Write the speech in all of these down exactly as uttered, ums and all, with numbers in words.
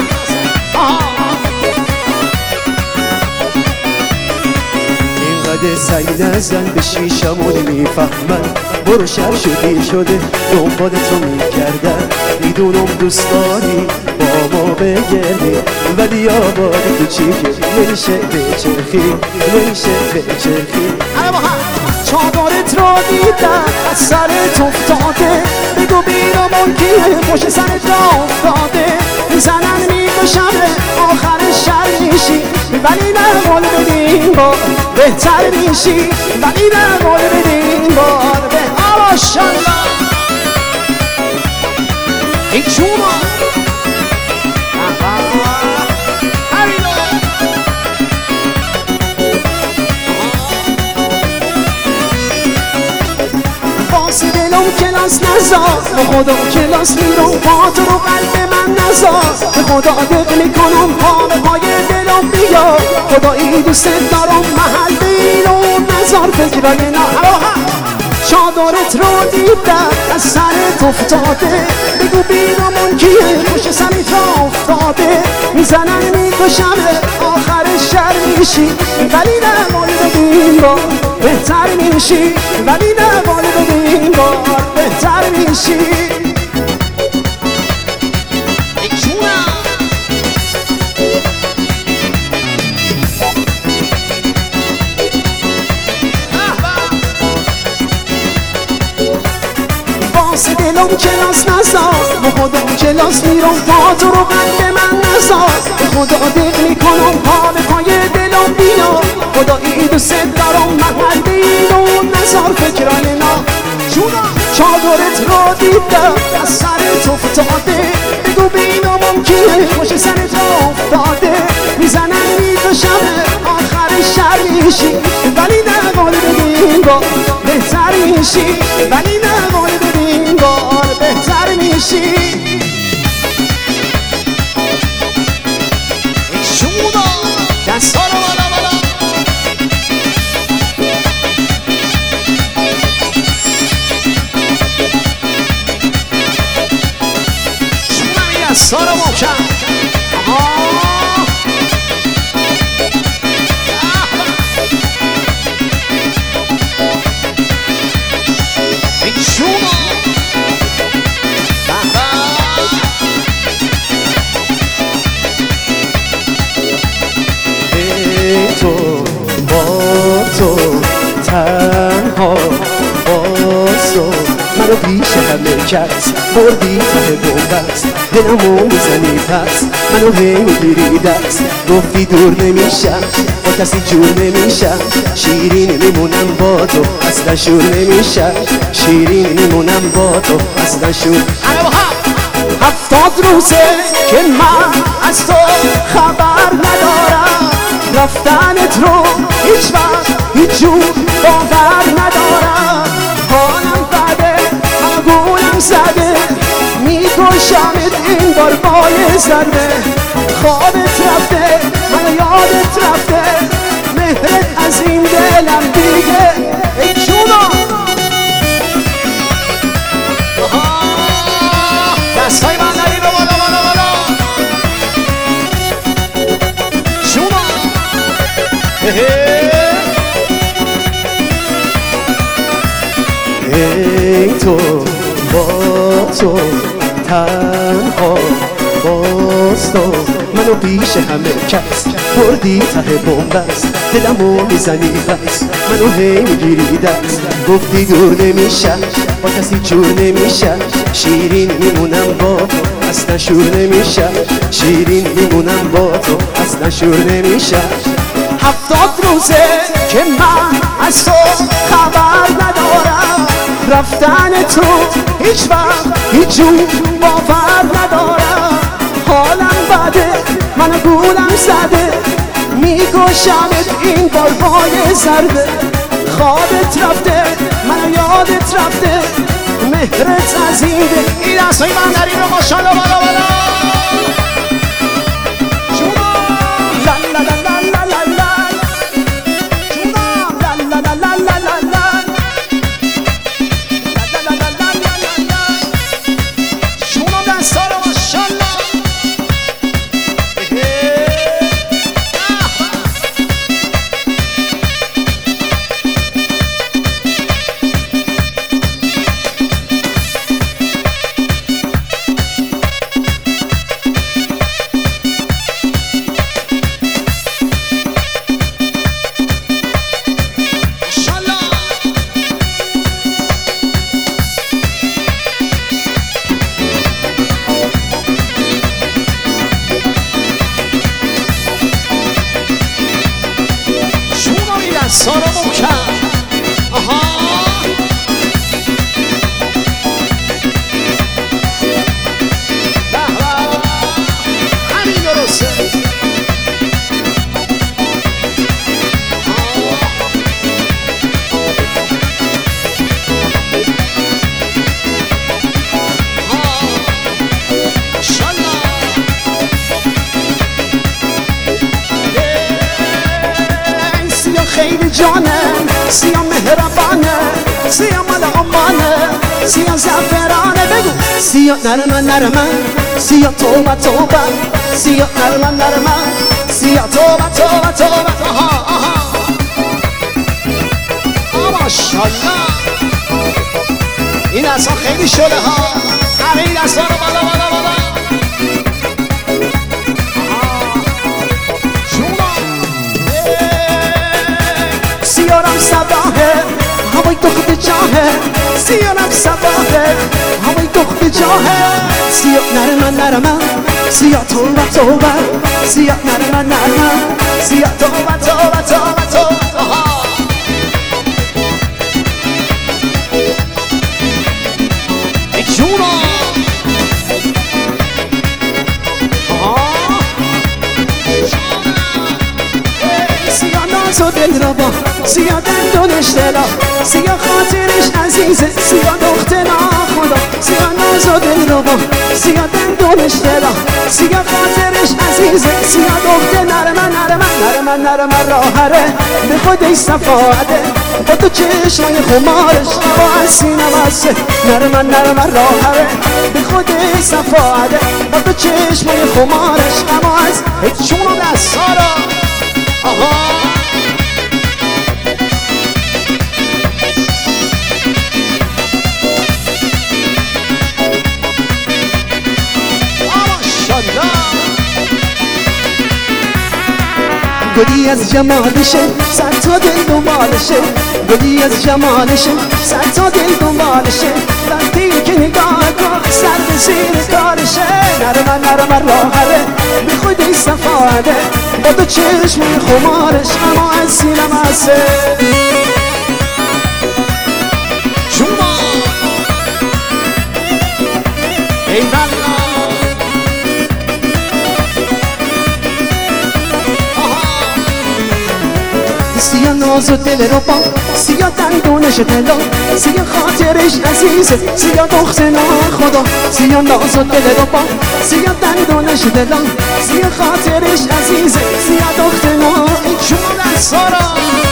اینقدر سعی نزن به شیشمون میفهمن برو شر شدی شده دنبال تو میکردن میدونم دوست داری با ما بگردی ولی آبادی تو چی که نمیشه بچرخی نمیشه بچرخی چادرت رو دیدم از سرت افتاده بگو بیرامون کیه پشت سرت را افتاده میزنن میکشمه آخر شر میشی ولی نه مال بدین بار بهتر میشی ولی نه مال بدین بار به آشالله این چوما باسی دلم کلاس نزار به خدا کلاس میرم با تو رو قلب من نزار به خدا دق میکنم پا به پای دلم بیا خدایی دوست دارم محل بیرون نزار فکرای نه چادرت رو دیدم از سرت افتاده بگو بیرامون کیه پشت سرت را افتاده میزنن میکشمه آخر شر میشی ولی نه مال بدین بار بهتر میشی ولی نه مال بدین بار بهتر میشی واسه دلم کلاس نزار به خدا کلاس میرم پا تو رو قلب من نزار به خدا دق میکنم پا به پای دلم بیا خدایی دوست دارم محل بیرون نزار فکرای نا جونا چادرت رو دیدم از سرت افتاده بگو بینامون کیه پشت سرت را افتاده میزنن میکشمه آخر شر میشی ولی نه مال بدین بار بهتر میشی ولی نه مال بدین بار بهتر میشی شونا دستا رو بالا بالا شونا می دستا رو محکم تو با تو تنها باز تو منو پیش همه کس بردی ته بومبست دلمو میزنی پس منو هی میگیری دست گفتی دور نمیشم با کسی جور نمیشم شیرین میمونم با تو اصلا شور نمیشم شیرین میمونم با تو اصلا شور هفتاد روزه که من از تو خبر ندارم رفتنت رو هیچ وقت هیچ جور باور ندارم حالم بده همگونم زده میکشمت این بار بای ضربه خوابت رفته من یادت رفته مهرت از این دلم دیگه ای جونا دستای من نری رو بالا بالا بالا جونا ای تو با تو تنها باز تو منو پیش همه کس بردی ته بومبست دلمو میزنی بس منو هی میگیری دست گفتی دور نمیشم با کسی جور نمیشم شیرین میمونم با تو اصلا شور نمیشم شیرین میمونم با تو اصلا شور نمیشم هفتاد روزه که من از تو خبر ندارم رفتن تو هیچ وقت هیچ جور باور ندارم حالم بده من گولم زده میکشمت این بار بای ضربه خوابت رفته من یادت رفته مهرت از این ده این دستای من در این رو ماشالله بالا بالا جونا لا لا لا لا لا لا جونا لا لا لا لا لا لا جانه سیا مهربانه سیا مال امانه سیا زفرانه بگو سیا نرمه نرمه سیا توبه توبه سیا نرمه نرمه سیا توبه توبه توبه آها آها ماشاءالله این اصلا خیلی شده ها همه این اصلا رو بالا بالا بالا سیارم صباحه هوای دخت جاهه سیارم صباحه هوای دخت جاهه سیاه نرمه نرمه سیاه توبه توبه سیاه نرمه نرمه سیاه توبه توبه توبه توبه آها ای جونا سیا دل را با سیا دندونش دلا سیا خاطرش عزیزه سیا دختنا خدا سیا ناز و دل را با سیا دندونش دلا سیا خاطرش عزیزه سیا دخت نرمه نرمه نرمه نرمه راهره به خودش صفاده با تو چشمای خمارش با از سینم هسته نرمه نرمه راهره به خودش صفاده با تو چشمای خمارش اما از هیچ چون و دستارا آها گلی از جمالشه صد تا دل دنبالشه گلی از جمالشه صد تا دل دنبالشه وقتی که نگاه کن سر به زیر کارشه نرمه نرمه راهره به خودی صفاده با دو چشم خمارش اما از سینم هسته شما ای بلا سیا ناز و دل رو با سیا دندونش دلا سیا خاطرش عزیزه سیا دخت ناخدا سیا ناز و دل رو با سیا دندونش دلا سیا خاطرش عزیزه سیا دخت نا ای جون سارا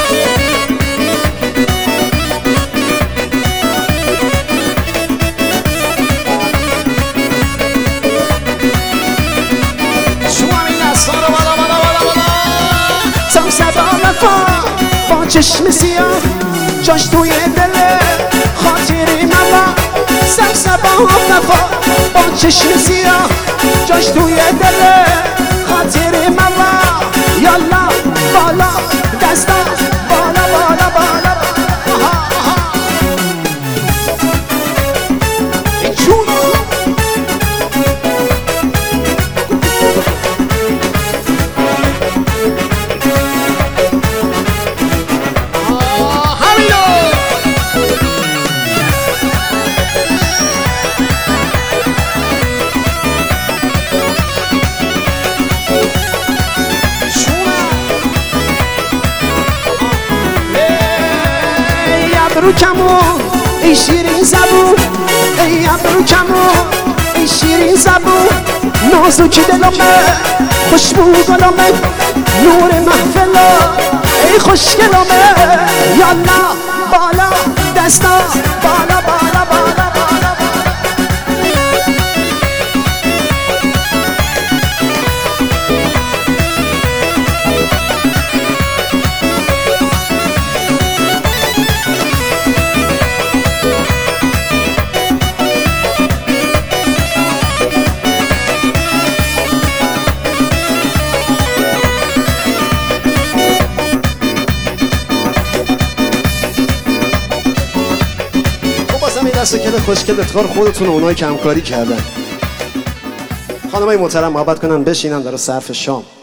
با چشم سیاه جاش توی دله خاطری مبا سب سبا وفا با چشم سیاه جاش توی دله خاطری مبا یالا بالا دستا بالا بالا بالا آها آها ای جون ابرو کمون ای شیرین زبون ای ابرو کمون ای شیرین زبون نازوکی دلمه خوشبو گلمه نور محفلا ای خوشگلمه یالا بالا دستا بالا بالا بالا بالا دست کل خوشگل افتخار خودتون و اونایی که همکاری کردن. خانمای محترم محبت کنن بشینن در صرف شام.